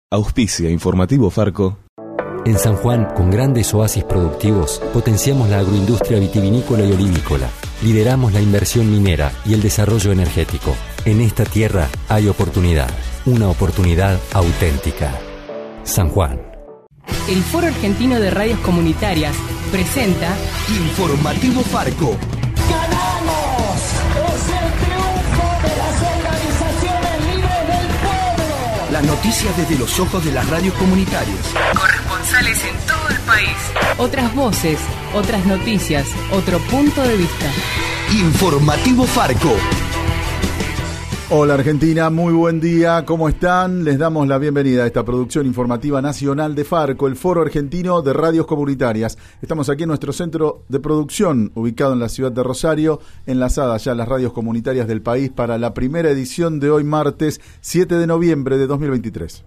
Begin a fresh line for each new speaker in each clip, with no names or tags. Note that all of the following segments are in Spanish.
Auspicia Informativo Farco.
En San Juan, con grandes oasis productivos, potenciamos la agroindustria vitivinícola y olivícola. Lideramos la inversión minera y el desarrollo energético. En esta tierra hay oportunidad, una oportunidad auténtica. San Juan.
El Foro Argentino de Radios Comunitarias presenta
Informativo Farco.
¡Ganamos! ¡Es el triunfo de las organizaciones libres del pueblo!
Las noticias desde los ojos de las radios comunitarias.
Corresponsales en todo el país. Otras voces, otras noticias, otro punto de vista.
Informativo Farco.
Hola Argentina, muy buen día, ¿cómo están? Les damos la bienvenida a esta producción informativa nacional de Farco, el Foro Argentino de Radios Comunitarias. Estamos aquí en nuestro centro de producción, ubicado en la ciudad de Rosario, enlazada ya a las radios comunitarias del país para la primera edición de hoy martes 7 de noviembre de 2023.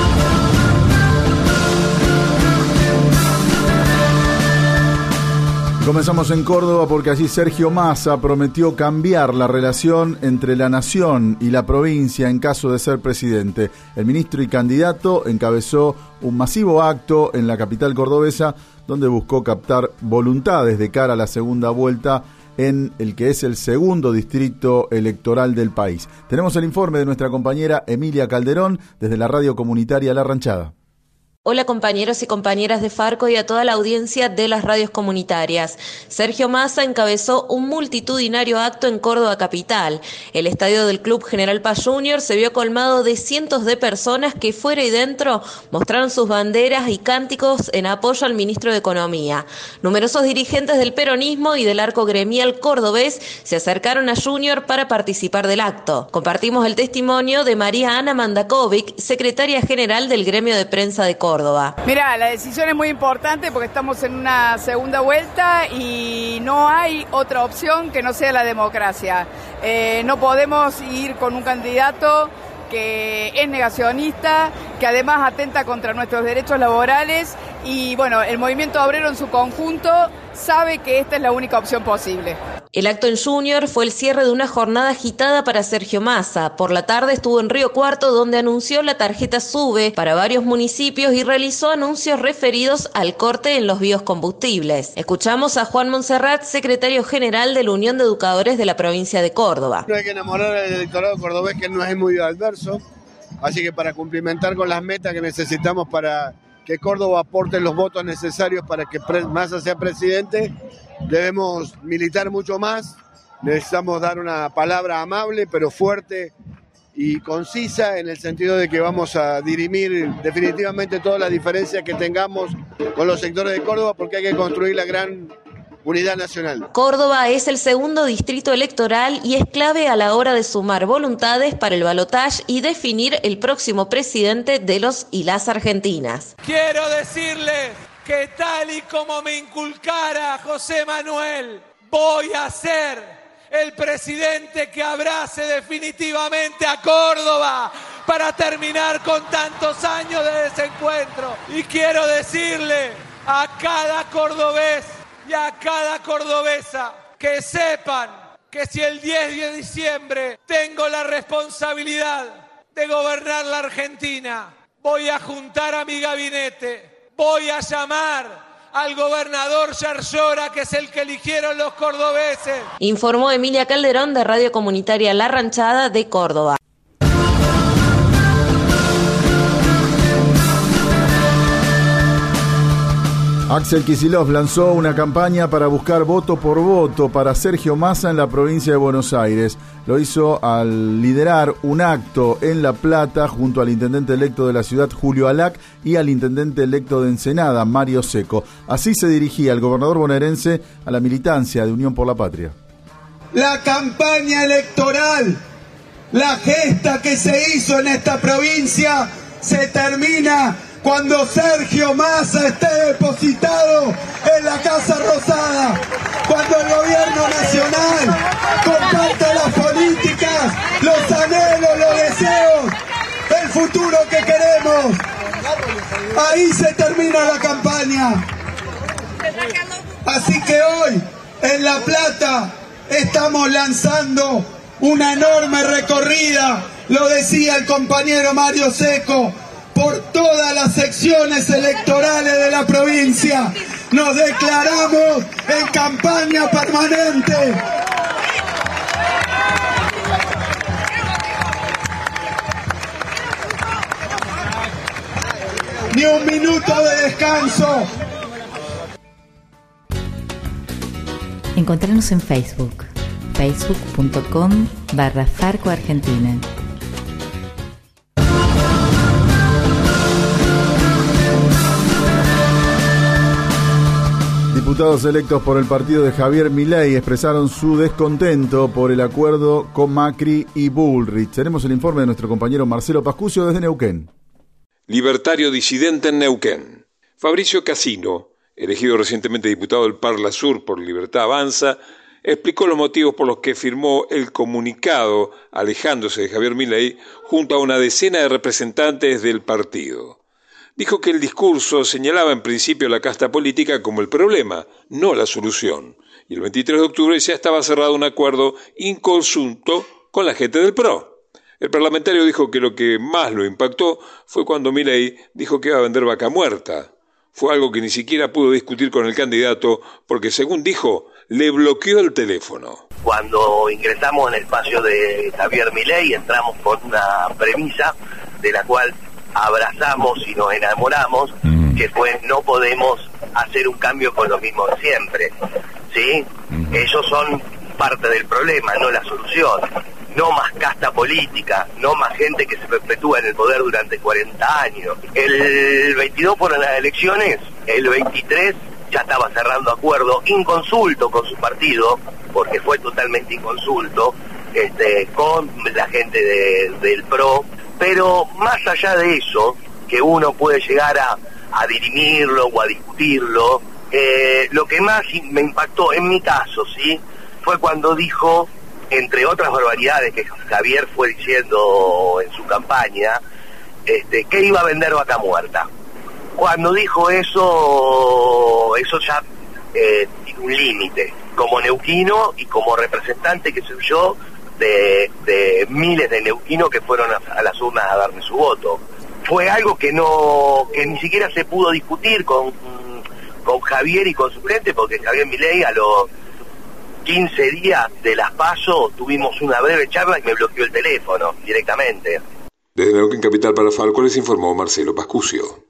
Comenzamos en Córdoba porque allí Sergio Massa prometió cambiar la relación entre la nación y la provincia en caso de ser presidente. El ministro y candidato encabezó un masivo acto en la capital cordobesa donde buscó captar voluntades de cara a la segunda vuelta en el que es el segundo distrito electoral del país. Tenemos el informe de nuestra compañera Emilia Calderón desde la radio comunitaria La Ranchada.
Hola compañeros y compañeras de Farco y a toda la audiencia de las radios comunitarias. Sergio Massa encabezó un multitudinario acto en Córdoba capital. El estadio del Club General Paz Junior se vio colmado de cientos de personas que fuera y dentro mostraron sus banderas y cánticos en apoyo al ministro de Economía. Numerosos dirigentes del peronismo y del arco gremial cordobés se acercaron a Junior para participar del acto. Compartimos el testimonio de María Ana Mandakovic, secretaria general del gremio de prensa de Córdoba.
Mira, la decisión es muy importante porque estamos en una segunda vuelta y no hay otra opción que no sea la democracia. No podemos ir con un candidato que es negacionista, que además atenta contra nuestros derechos laborales y bueno, el movimiento obrero en su conjunto sabe que esta es la única opción posible.
El acto en Junior fue el cierre de una jornada agitada para Sergio Massa. Por la tarde estuvo en Río Cuarto, donde anunció la tarjeta SUBE para varios municipios y realizó anuncios referidos al corte en los biocombustibles. Escuchamos a Juan Monserrat, secretario general de la Unión de Educadores de la provincia de Córdoba.
No hay que enamorar al electorado cordobés, que no es muy adverso, así que para cumplimentar con las metas que necesitamos para que Córdoba aporte los votos necesarios para que Massa sea presidente, debemos militar mucho más, necesitamos dar una palabra amable pero fuerte y concisa en el sentido de que vamos a dirimir definitivamente todas las diferencias que tengamos con los sectores de Córdoba porque hay que construir la gran unidad nacional.
Córdoba es el segundo distrito electoral y es clave a la hora de sumar voluntades para el balotaje y definir el próximo presidente de los y las argentinas.
Quiero decirles que tal y como me inculcara José Manuel, voy a ser el presidente que abrace definitivamente a Córdoba para terminar con tantos años de desencuentro. Y quiero decirle a cada cordobés y a cada cordobesa que sepan que si el 10 de diciembre tengo la responsabilidad de gobernar la Argentina, voy a juntar a mi gabinete, voy a llamar al gobernador Yarlora, que es el que eligieron los cordobeses.
Informó Emilia Calderón de Radio Comunitaria La Ranchada de Córdoba.
Axel Kicillof lanzó una campaña para buscar voto por voto para Sergio Massa en la provincia de Buenos Aires. Lo hizo al liderar un acto en La Plata junto al intendente electo de la ciudad, Julio Alac, y al intendente electo de Ensenada, Mario Seco. Así se dirigía el gobernador bonaerense a la militancia de Unión por la Patria.
La campaña electoral, la gesta que se hizo en esta provincia, se termina cuando Sergio Massa esté depositado en la Casa Rosada, cuando el gobierno nacional comparte las políticas, los anhelos, los deseos, el futuro que queremos. Ahí se termina la campaña. Así que hoy, en La Plata, estamos lanzando una enorme recorrida, lo decía el compañero Mario Seco, por todo las secciones electorales de la provincia. Nos declaramos en campaña permanente. Ni un minuto de descanso.
Encontrarnos en Facebook, facebook.com/Farco Argentina.
Diputados electos por el partido de Javier Milei expresaron su descontento por el acuerdo con Macri y Bullrich. Tenemos el informe de nuestro compañero Marcelo Pascucio desde Neuquén.
Libertario disidente en Neuquén. Fabricio Casino, elegido recientemente diputado del Parla Sur por Libertad Avanza, explicó los motivos por los que firmó el comunicado alejándose de Javier Milei junto a una decena de representantes del partido. Dijo que el discurso señalaba en principio la casta política como el problema, no la solución, y el 23 de octubre ya estaba cerrado un acuerdo inconsulto con la gente del PRO. El parlamentario dijo que lo que más lo impactó fue cuando Milei dijo que iba a vender vaca muerta. Fue algo que ni siquiera pudo discutir con el candidato porque, según dijo, le bloqueó el teléfono.
Cuando ingresamos en el espacio de Javier Milei entramos con una premisa de la cual abrazamos y nos enamoramos, que fue: no podemos hacer un cambio con lo mismo de siempre, ¿sí? Ellos son parte del problema, no la solución. No más casta política, no más gente que se perpetúa en el poder durante 40 años. El 22 fueron las elecciones, el 23 ya estaba cerrando acuerdo inconsulto con su partido, porque fue totalmente inconsulto, con la gente del PRO. Pero más allá de eso, que uno puede llegar a dirimirlo o a discutirlo, lo que más me impactó en mi caso, ¿sí?, fue cuando dijo, entre otras barbaridades que Javier fue diciendo en su campaña, que iba a vender vaca muerta. Cuando dijo eso ya tiene un límite. Como neuquino y como representante, que soy yo, de miles de neuquinos que fueron a las urnas a darme su voto. Fue algo que ni siquiera se pudo discutir con Javier y con su gente, porque Javier Milei a los 15 días de las PASO tuvimos una breve charla y me bloqueó el teléfono directamente.
Desde Neuquén Capital para Farco les informó Marcelo Pascucio.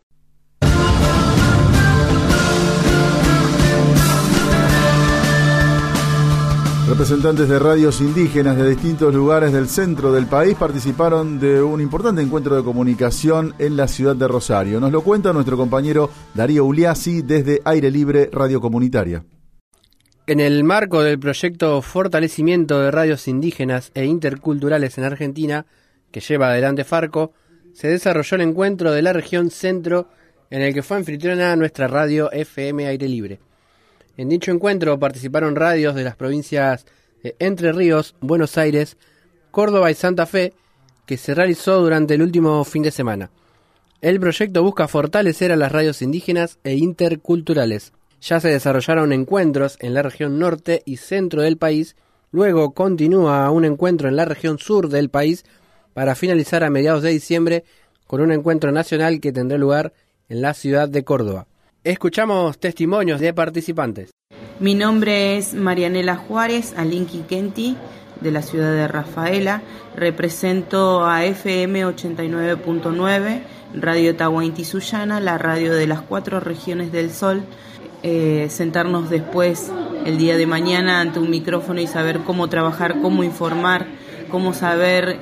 Representantes de radios indígenas de distintos lugares del centro del país participaron de un importante encuentro de comunicación en la ciudad de Rosario. Nos lo cuenta nuestro compañero Darío Uliassi desde Aire Libre Radio Comunitaria.
En el marco del proyecto Fortalecimiento de Radios Indígenas e Interculturales en Argentina, que lleva adelante Farco, se desarrolló el encuentro de la región centro, en el que fue anfitriona nuestra radio FM Aire Libre. En dicho encuentro participaron radios de las provincias de Entre Ríos, Buenos Aires, Córdoba y Santa Fe, que se realizó durante el último fin de semana. El proyecto busca fortalecer a las radios indígenas e interculturales. Ya se desarrollaron encuentros en la región norte y centro del país, luego continúa un encuentro en la región sur del país para finalizar a mediados de diciembre con un encuentro nacional que tendrá lugar en la ciudad de Córdoba. Escuchamos testimonios de participantes.
Mi nombre es Marianela Juárez, Alinki Kenti, de la ciudad de Rafaela. Represento a FM 89.9, Radio Tahuanti Sullana, la radio de las 4 regiones del Sol. Sentarnos después, el día de mañana, ante un micrófono y saber cómo trabajar, cómo informar, cómo saber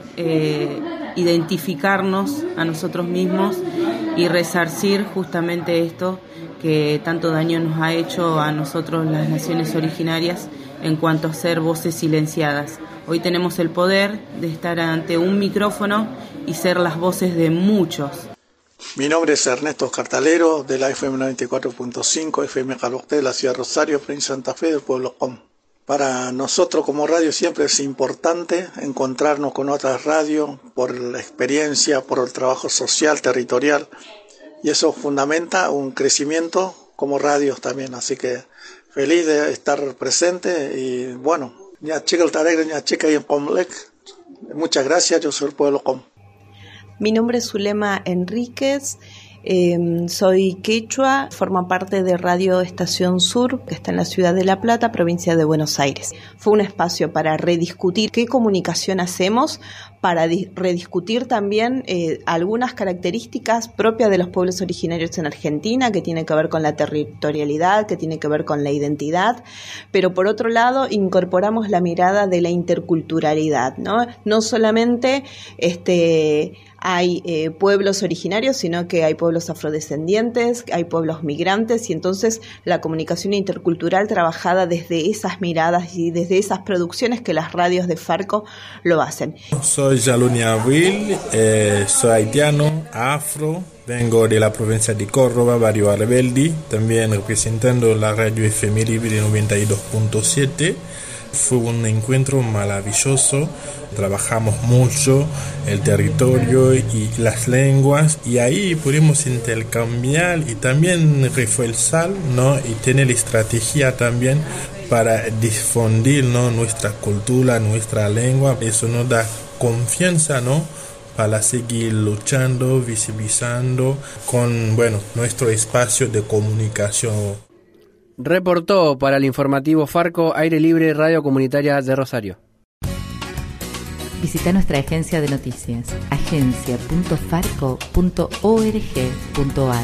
identificarnos a nosotros mismos y resarcir justamente esto que tanto daño nos ha hecho a nosotros, las naciones originarias, en cuanto a ser voces silenciadas. Hoy tenemos el poder de estar ante un micrófono y ser las voces de muchos.
Mi nombre es Ernesto Cartalero, de la FM 94.5, FM Calocté, de la ciudad de Rosario, provincia de Santa Fe, del pueblo Com. Para nosotros como radio siempre es importante encontrarnos con otras radios por la experiencia, por el trabajo social, territorial, y eso fundamenta un crecimiento como radios también, así que feliz de estar presente y bueno, muchas gracias, yo soy el pueblo Com.
Mi nombre es Zulema Enríquez,
Soy quechua, formo parte de Radio Estación Sur, que está en la ciudad de La Plata, provincia de Buenos Aires. Fue un espacio para rediscutir qué comunicación hacemos, para rediscutir también algunas características propias de los pueblos originarios en Argentina, que tiene que ver con la territorialidad, que tiene que ver con la identidad, pero por otro lado incorporamos la mirada de la interculturalidad, ¿no? No solamente hay pueblos originarios, sino que hay pueblos afrodescendientes, hay pueblos migrantes, y entonces la comunicación intercultural trabajada desde esas miradas y desde esas producciones que las radios de Farco lo hacen.
Soy Jaluni Abril, soy haitiano, afro, vengo de la provincia de Córdoba, barrio Rebeldi, también representando la radio FM Libre 92.7. Fue un encuentro maravilloso, trabajamos mucho el territorio y las lenguas, y ahí pudimos intercambiar y también reforzar, ¿no? Y tener estrategia también para difundir, ¿no? Nuestra cultura, nuestra lengua. Eso nos da confianza, ¿no? Para seguir luchando, visibilizando con, nuestro espacio de comunicación.
Reportó para el informativo Farco, Aire Libre, Radio Comunitaria de Rosario.
Visita nuestra agencia de noticias, agencia.farco.org.ar.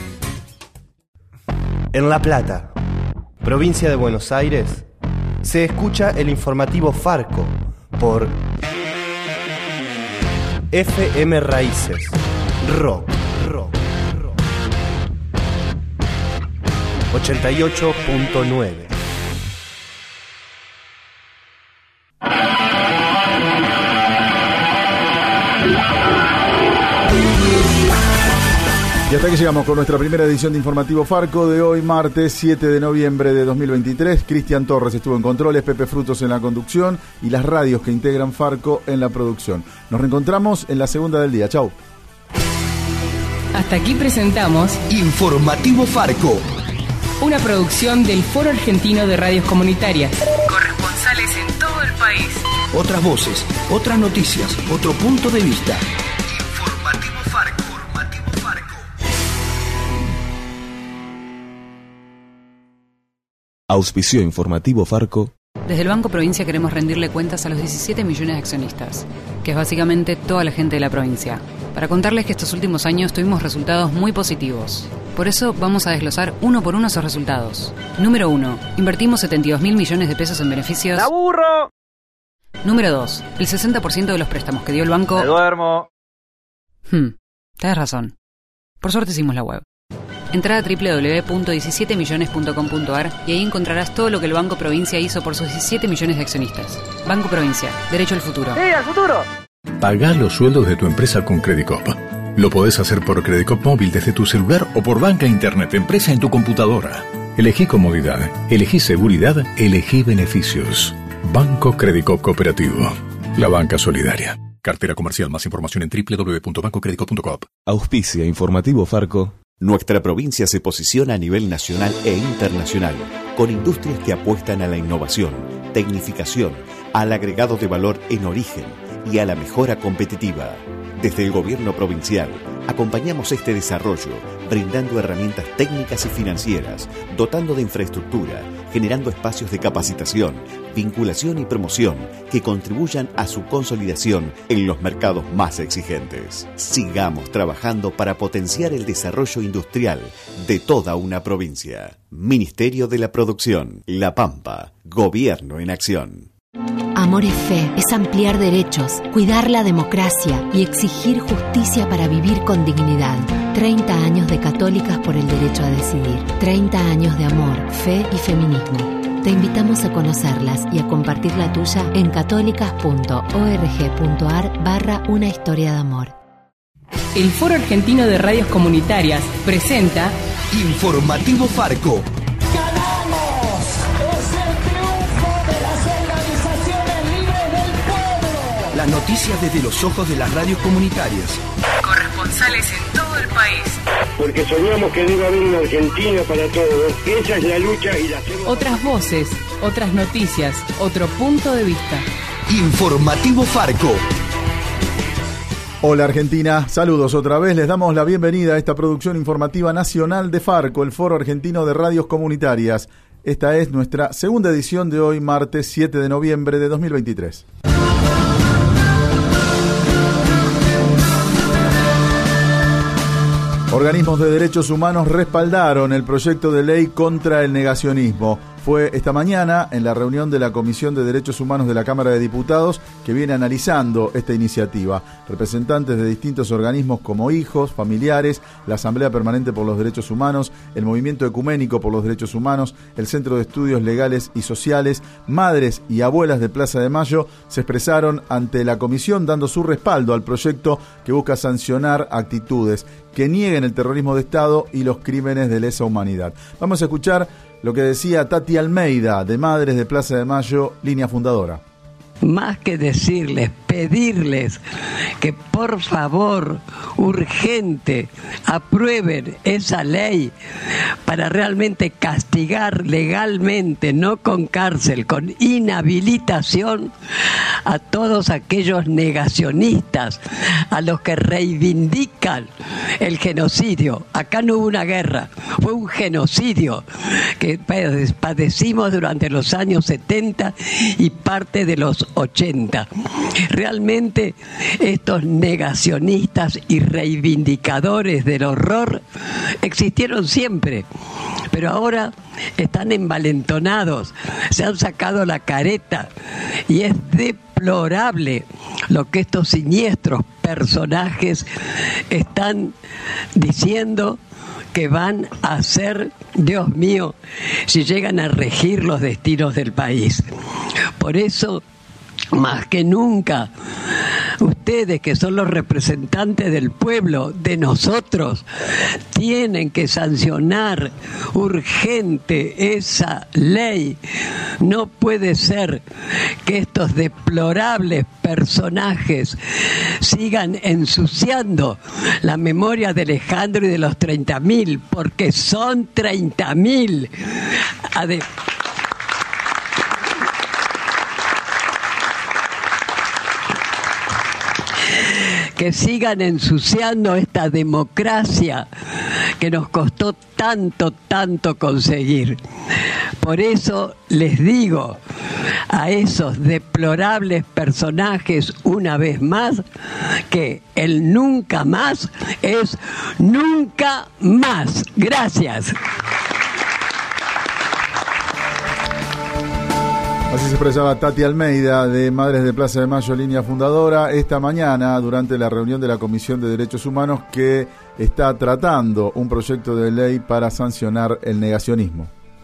En La Plata, provincia de Buenos Aires, se escucha el informativo Farco por FM Raíces, Rock 88.9.
Y hasta aquí llegamos con nuestra primera edición de Informativo Farco de hoy, martes 7 de noviembre de 2023. Cristian Torres estuvo en controles, Pepe Frutos en la conducción y las radios que integran Farco en la producción. Nos reencontramos en la segunda del día. Chau.
Hasta aquí presentamos
Informativo Farco,
una producción del Foro Argentino de Radios Comunitarias. Corresponsales en todo el país.
Otras voces, otras noticias, otro punto de vista. Informativo Farco.
Auspició Informativo Farco.
Desde el Banco Provincia queremos rendirle cuentas a los 17 millones de accionistas, que es básicamente toda la gente de la provincia, para contarles que estos últimos años tuvimos resultados muy positivos. Por eso vamos a desglosar uno por uno esos resultados. Número 1. Invertimos 72.000 millones de pesos en beneficios.
¡La burro!
Número 2. El 60% de los préstamos que dio el banco...
¡Me duermo!
Tenés razón. Por suerte hicimos la web. Entrá a www.17millones.com.ar y ahí encontrarás todo lo que el Banco Provincia hizo por sus 17 millones de accionistas. Banco Provincia. Derecho al futuro.
¡Sí, al futuro!
Pagá los sueldos de tu empresa con Credicop. Lo podés hacer por Credicop móvil desde tu celular o por banca internet empresa en tu computadora. Elegí comodidad, elegí seguridad, elegí beneficios. Banco Credicop Cooperativo. La banca solidaria. Cartera comercial. Más información en www.bancocredicop.com.
Auspicia Informativo Farco.
Nuestra provincia se posiciona a nivel nacional e internacional, con industrias que apuestan a la innovación, tecnificación, al agregado de valor en origen y a la mejora competitiva. Desde el gobierno provincial, acompañamos este desarrollo, brindando herramientas técnicas y financieras, dotando de infraestructura, generando espacios de capacitación, vinculación y promoción que contribuyan a su consolidación en los mercados más exigentes. Sigamos trabajando para potenciar el desarrollo industrial de toda una provincia. Ministerio de la Producción, La Pampa, Gobierno en Acción.
Amor es fe, es ampliar derechos, cuidar la democracia y exigir justicia para vivir con dignidad. 30 años de Católicas por el derecho a decidir. 30 años de amor, fe y feminismo. Te invitamos a conocerlas y a compartir la tuya en católicas.org.ar/una historia de amor.
El Foro Argentino de Radios Comunitarias presenta
Informativo Farco. Las noticias desde los ojos de las radios comunitarias.
Corresponsales en todo el país.
Porque soñamos que debe haber una Argentina para todos. Esa es la lucha y la hacemos.
Otras voces, otras noticias, otro punto de vista.
Informativo Farco.
Hola Argentina, saludos otra vez. Les damos la bienvenida a esta producción informativa nacional de Farco, el Foro Argentino de Radios Comunitarias. Esta es nuestra segunda edición de hoy, martes 7 de noviembre de 2023. Organismos de derechos humanos respaldaron el proyecto de ley contra el negacionismo. Fue esta mañana en la reunión de la Comisión de Derechos Humanos de la Cámara de Diputados que viene analizando esta iniciativa. Representantes de distintos organismos como hijos, familiares, la Asamblea Permanente por los Derechos Humanos, el Movimiento Ecuménico por los Derechos Humanos, el Centro de Estudios Legales y Sociales, madres y abuelas de Plaza de Mayo se expresaron ante la comisión dando su respaldo al proyecto que busca sancionar actitudes que nieguen el terrorismo de Estado y los crímenes de lesa humanidad. Vamos a escuchar lo que decía Tati Almeida, de Madres de Plaza de Mayo, línea fundadora.
Más que decirles, pedirles que por favor, urgente, aprueben esa ley para realmente castigar legalmente, no con cárcel, con inhabilitación a todos aquellos negacionistas, a los que reivindican el genocidio. Acá no hubo una guerra, fue un genocidio que padecimos durante los años 70 y parte de los 80. Realmente estos negacionistas y reivindicadores del horror existieron siempre, pero ahora están envalentonados, se han sacado la careta y es deplorable lo que estos siniestros personajes están diciendo que van a hacer, Dios mío, si llegan a regir los destinos del país. Por eso, más que nunca, ustedes que son los representantes del pueblo, de nosotros, tienen que sancionar urgente esa ley. No puede ser que estos deplorables personajes sigan ensuciando la memoria de Alejandro y de los 30.000, porque son 30.000. Que sigan ensuciando esta democracia que nos costó tanto conseguir. Por eso les digo a esos deplorables personajes una vez más que el nunca más es nunca más. Gracias.
Así se expresaba Tati Almeida, de Madres de Plaza de Mayo, línea fundadora, esta mañana durante la reunión de la Comisión de Derechos Humanos que está tratando un proyecto de ley para sancionar el negacionismo.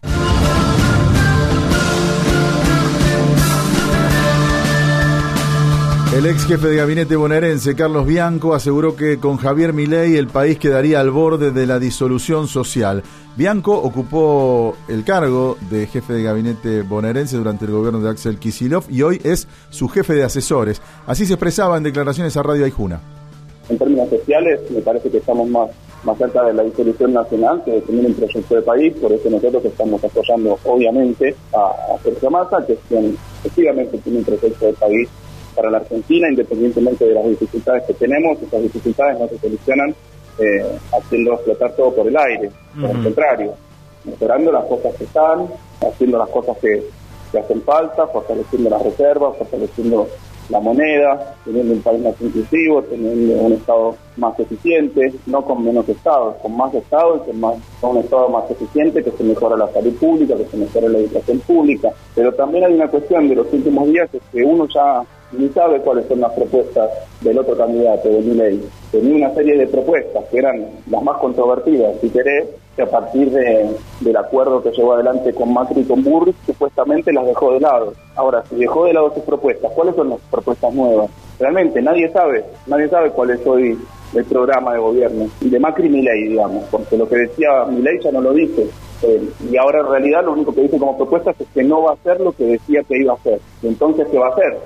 El ex jefe de gabinete bonaerense, Carlos Bianco, aseguró que con Javier Milei el país quedaría al borde de la disolución social. Bianco ocupó el cargo de jefe de gabinete bonaerense durante el gobierno de Axel Kicillof y hoy es su jefe de asesores. Así se expresaba en declaraciones a Radio Aijuna.
En términos sociales, me parece que estamos más cerca de la disolución nacional que de tener un proyecto de país. Por eso nosotros estamos apoyando, obviamente, a Sergio Massa, que efectivamente tiene un proyecto de país para la Argentina, independientemente de las dificultades que tenemos. Esas dificultades no se solucionan haciendo explotar todo por el aire, por el contrario, mejorando las cosas que están, haciendo las cosas que hacen falta, fortaleciendo las reservas, fortaleciendo la moneda, teniendo un país más inclusivo, teniendo un Estado más eficiente, no con menos Estado, con más Estado y con un Estado más eficiente, que se mejora la salud pública, que se mejora la educación pública. Pero también hay una cuestión de los últimos días, es que uno ya ni sabe cuáles son las propuestas del otro candidato, de Milei. Tenía una serie de propuestas que eran las más controvertidas, si querés, que a partir del acuerdo que llevó adelante con Macri y con Burris, supuestamente las dejó de lado. Ahora, si dejó de lado sus propuestas, ¿cuáles son las propuestas nuevas? Realmente nadie sabe cuál es hoy el programa de gobierno de Macri y Milei, digamos, porque lo que decía Milei ya no lo dice. Y ahora en realidad lo único que dice como propuesta es que no va a hacer lo que decía que iba a hacer. Y entonces, ¿qué va a hacer?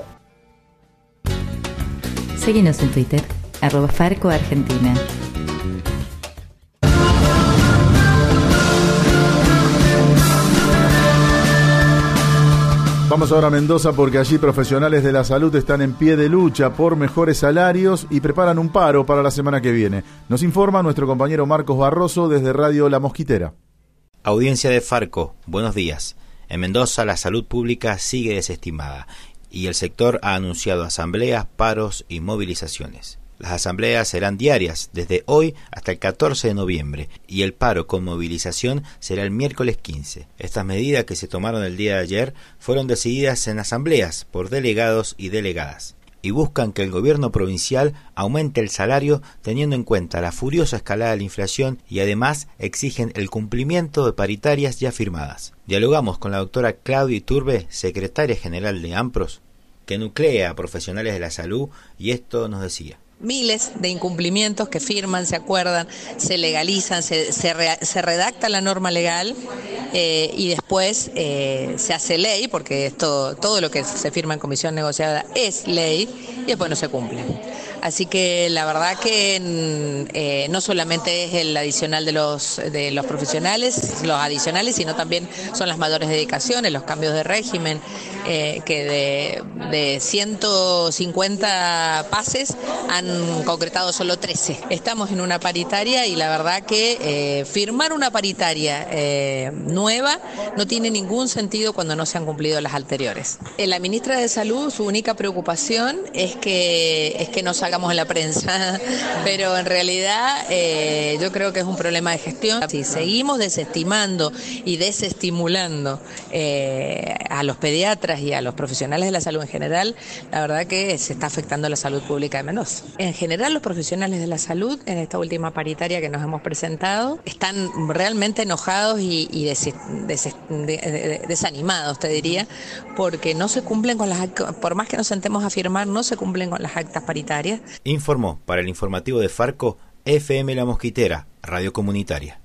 Síguenos en Twitter, @FarcoArgentina.
Vamos ahora a Mendoza porque allí profesionales de la salud están en pie de lucha por mejores salarios y preparan un paro para la semana que viene. Nos informa nuestro compañero Marcos Barroso desde Radio La Mosquitera.
Audiencia de Farco, buenos días. En Mendoza la salud pública sigue desestimada y el sector ha anunciado asambleas, paros y movilizaciones. Las asambleas serán diarias desde hoy hasta el 14 de noviembre y el paro con movilización será el miércoles 15. Estas medidas que se tomaron el día de ayer fueron decididas en asambleas por delegados y delegadas y buscan que el gobierno provincial aumente el salario teniendo en cuenta la furiosa escalada de la inflación y además exigen el cumplimiento de paritarias ya firmadas. Dialogamos con la doctora Claudia Iturbe, secretaria general de AMPROS, que nuclea a profesionales de la salud, y esto nos decía.
Miles de incumplimientos que firman, se acuerdan, se legalizan, se redacta la norma legal y después se hace ley, porque todo lo que se firma en comisión negociada es ley y después no se cumple. Así que la verdad que no solamente es el adicional de los profesionales, los adicionales, sino también son las mayores dedicaciones, los cambios de régimen, que de 150 pases han concretado solo 13. Estamos en una paritaria y la verdad que firmar una paritaria nueva no tiene ningún sentido cuando no se han cumplido las anteriores. La ministra de Salud, su única preocupación es que no salgamos en la prensa, pero en realidad yo creo que es un problema de gestión. Si seguimos desestimando y desestimulando a los pediatras y a los profesionales de la salud en general, la verdad que se está afectando la salud pública de Mendoza. En general, los profesionales de la salud en esta última paritaria que nos hemos presentado están realmente enojados y desanimados, te diría, porque no se cumplen con las actas, por más que nos sentemos a firmar, no se cumplen con las actas paritarias.
Informó para el informativo de Farco, FM La Mosquitera, radio comunitaria.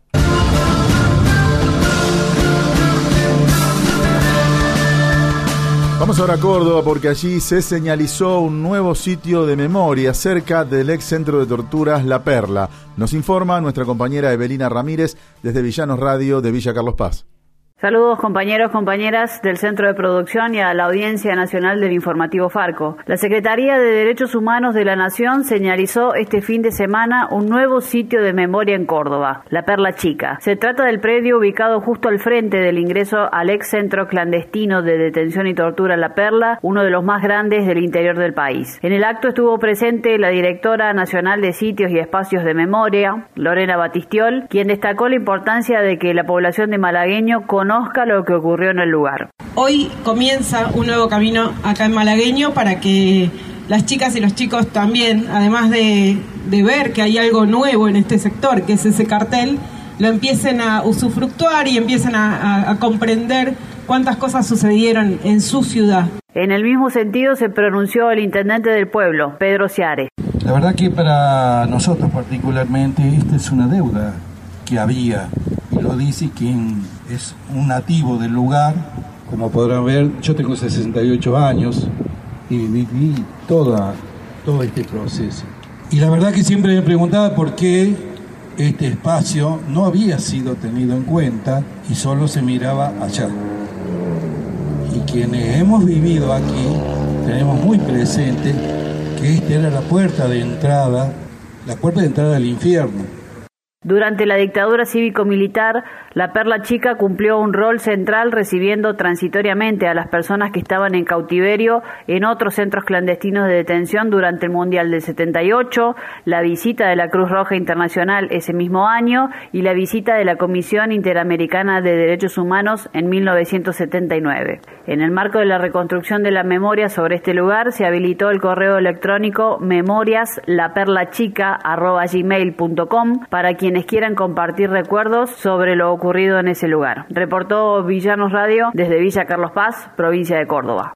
Vamos ahora a Córdoba porque allí se señalizó un nuevo sitio de memoria cerca del ex centro de torturas La Perla. Nos informa nuestra compañera Evelina Ramírez desde Villanos Radio de Villa Carlos Paz.
Saludos compañeros, compañeras del Centro de Producción y a la Audiencia Nacional del Informativo Farco. La Secretaría de Derechos Humanos de la Nación señalizó este fin de semana un nuevo sitio de memoria en Córdoba, La Perla Chica. Se trata del predio ubicado justo al frente del ingreso al ex centro clandestino de detención y tortura La Perla, uno de los más grandes del interior del país. En el acto estuvo presente la directora nacional de Sitios y Espacios de Memoria, Lorena Batistiol, quien destacó la importancia de que la población de Malagueño conozca lo que ocurrió en el lugar.
Hoy comienza un nuevo camino acá en Malagueño para que las chicas y los chicos también, además de ver que hay algo nuevo en este sector, que es ese cartel, lo empiecen a usufructuar y empiecen a comprender cuántas cosas sucedieron en su ciudad.
En el mismo sentido se pronunció el intendente del pueblo, Pedro Ciares.
La verdad que para nosotros particularmente esta es una deuda que había, y lo dice quien es un nativo del lugar. Como podrán ver, yo tengo 68 años y viví todo este proceso. Y la verdad que siempre me preguntaba por qué este espacio no había sido tenido en cuenta y solo se miraba allá. Y quienes hemos vivido aquí tenemos muy presente que esta era la puerta de entrada al infierno.
Durante la dictadura cívico-militar, La Perla Chica cumplió un rol central recibiendo transitoriamente a las personas que estaban en cautiverio en otros centros clandestinos de detención durante el Mundial del 78, la visita de la Cruz Roja Internacional ese mismo año y la visita de la Comisión Interamericana de Derechos Humanos en 1979. En el marco de la reconstrucción de la memoria sobre este lugar, se habilitó el correo electrónico memoriaslaperlachica@gmail.com para quienes quieran compartir recuerdos sobre lo ocurrido en ese lugar. Reportó Villanos Radio desde Villa Carlos Paz, provincia de Córdoba.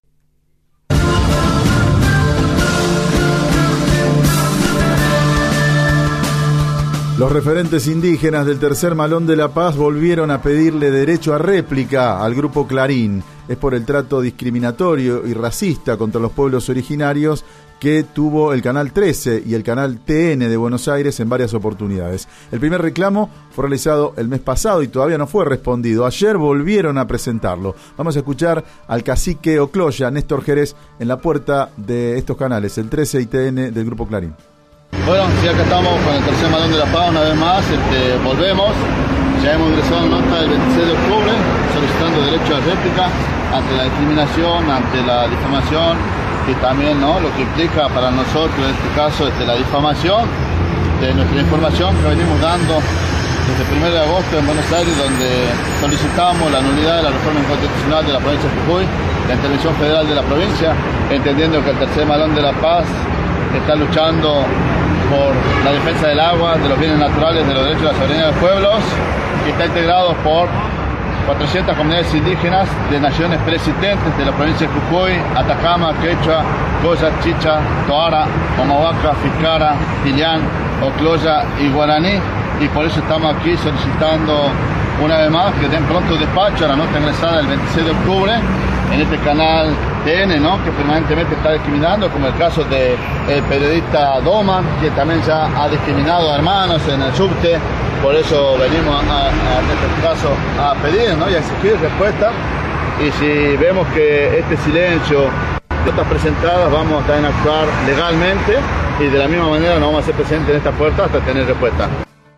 Los referentes indígenas del Tercer Malón de La Paz volvieron a pedirle derecho a réplica al grupo Clarín. Es por el trato discriminatorio y racista contra los pueblos originarios que tuvo el Canal 13 y el Canal TN de Buenos Aires en varias oportunidades. El primer reclamo fue realizado el mes pasado y todavía no fue respondido. Ayer volvieron a presentarlo. Vamos a escuchar al cacique Ocloya, Néstor Jerez, en la puerta de estos canales, el 13 y TN del Grupo Clarín.
Bueno, sí, acá estamos con el tercer Malón de la Paz una vez más, volvemos. Ya hemos ingresado nota el 26 de octubre solicitando derecho a réplica ante la discriminación, ante la difamación y también, ¿no?, lo que implica para nosotros en este caso la difamación de nuestra información que venimos dando desde el 1 de agosto en Buenos Aires, donde solicitamos la nulidad de la reforma inconstitucional de la provincia de Jujuy, la intervención federal de la provincia, entendiendo que el tercer Malón de la Paz está luchando por la defensa del agua, de los bienes naturales, de los derechos de la soberanía de los pueblos, y está integrado por 400 comunidades indígenas de naciones preexistentes de la provincia de Jujuy, Atacama, Quechua, Goya, Chicha, Toara, Omahuaca, Fiscara, Tilián, Ocloya y Guaraní, y por eso estamos aquí solicitando una vez más que den pronto despacho a la nota ingresada el 26 de octubre en este canal TN, ¿no?, que permanentemente está discriminando, como el caso del periodista Doman, que también ya ha discriminado a hermanos en el subte. Por eso venimos en este caso a pedir, ¿no?, y a exigir respuesta. Y si vemos que este silencio de notas presentadas, vamos a también actuar legalmente y de la misma manera nos vamos a hacer presentes en esta puerta hasta tener respuesta.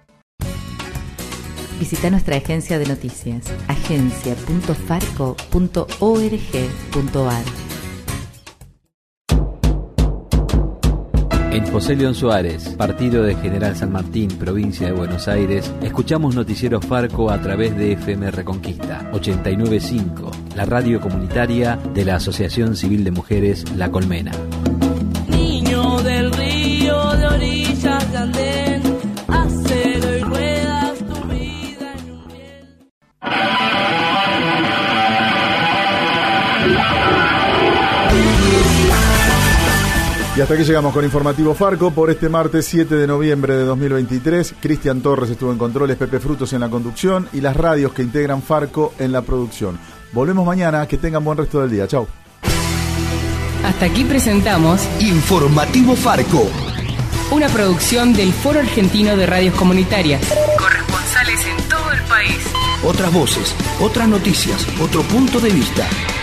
Visita nuestra agencia de noticias, agencia.farco.org.ar.
En José León Suárez, partido de General San Martín, provincia de Buenos Aires, escuchamos Noticiero Farco a través de FM Reconquista 89.5, la radio comunitaria de la Asociación Civil de Mujeres La Colmena.
Niño del río, de orillas de andén, acero y ruedas, tu vida en un bien.
Y hasta aquí llegamos con Informativo Farco por este martes 7 de noviembre de 2023. Cristian Torres estuvo en controles, Pepe Frutos en la conducción y las radios que integran Farco en la producción. Volvemos mañana, que tengan buen resto del día. Chau.
Hasta aquí presentamos
Informativo Farco,
una producción del Foro Argentino de Radios Comunitarias. Corresponsales en todo el país.
Otras voces, otras noticias, otro punto de vista.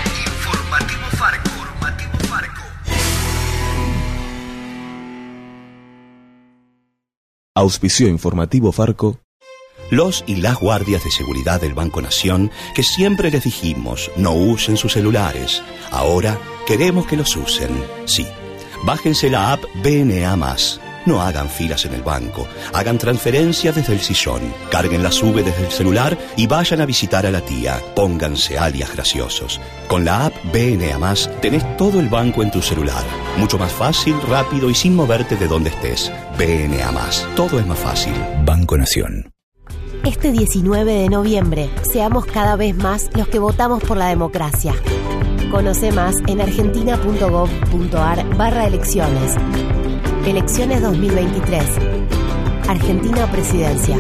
Auspició Informativo Farco.
Los y las guardias de seguridad del Banco Nación, que siempre les dijimos no usen sus celulares, ahora queremos que los usen. Sí, bájense la app BNA+. No hagan filas en el banco, hagan transferencias desde el sillón, carguen la SUBE desde el celular y vayan a visitar a la tía. Pónganse alias graciosos. Con la app BNA+, tenés todo el banco en tu celular. Mucho más fácil, rápido y sin moverte de donde estés. BNA+, todo es más fácil. Banco Nación.
Este 19 de noviembre, seamos cada vez más los que votamos por la democracia. Conoce más en argentina.gov.ar/elecciones. Elecciones 2023. Argentina Presidencia.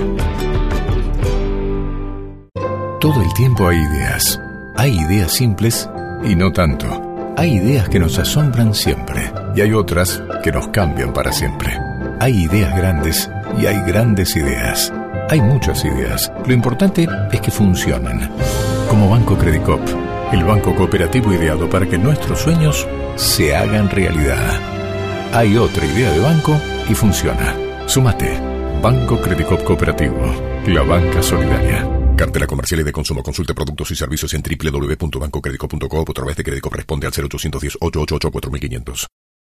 Todo el tiempo hay ideas. Hay ideas simples y no tanto. Hay ideas que nos asombran siempre y hay otras que nos cambian para siempre. Hay ideas grandes y hay grandes ideas. Hay muchas ideas. Lo importante es que funcionen. Como Banco Credicop, el banco cooperativo ideado para que nuestros sueños se hagan realidad. Hay otra idea de banco y funciona. Súmate. Banco Credicop Cooperativo. La banca solidaria. Cartela comercial y de consumo. Consulte productos y servicios en www.bancocredico.coop o a través de Credicop. Responde al 0810 888 4500.